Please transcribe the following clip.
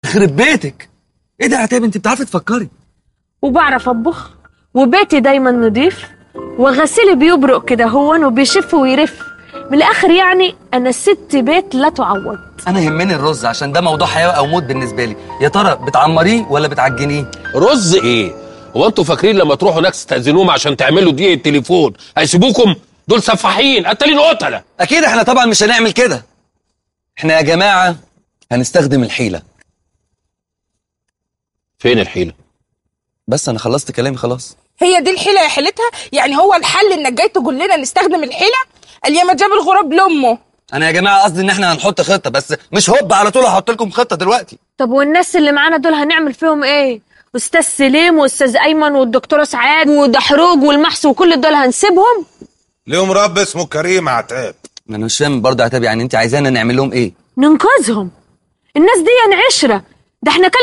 يخرب بيتك، ايه ده يا عتاب؟ انت بتعرفي تفكري. وبعرف اطبخ، وبيتي دايما نضيف، وغسيلي بيبرق كده هون وبيشف ويرف. من الاخر يعني انا ست بيت لا تعوض. انا يهمني الرز عشان ده موضوع حياه او موت بالنسبه لي. يا ترى بتعمريه ولا بتعجنيه؟ رز ايه؟ هو انتوا فاكرين لما تروحوا هناك تستأذنوهم عشان تعملوا دي التليفون هيسيبوكم؟ دول سفاحين قتالين قتله. اكيد احنا طبعا مش هنعمل كده. احنا يا جماعه هنستخدم الحيله. فين الحيله؟ بس انا خلصت كلامي خلاص. هي دي الحيله يا حيلتها؟ يعني هو الحل انك جاي تقول لنا نستخدم الحيله؟ اليوم جاب الغراب لامه. انا يا جماعه قصدي ان احنا هنحط خطه، بس مش هوب على طول هحط لكم خطه دلوقتي. طب والناس اللي معانا دول هنعمل فيهم ايه؟ استاذ سليم واستاذ ايمن والدكتوره سعاد ودحروج والمحس وكل دول هنسيبهم؟ ليهم رب اسمه كريم عتاب. انا مش فاهم برضه يا عتاب، يعني انت عايزانا نعمل لهم ايه؟ ننقذهم. الناس دي عشره، ده احنا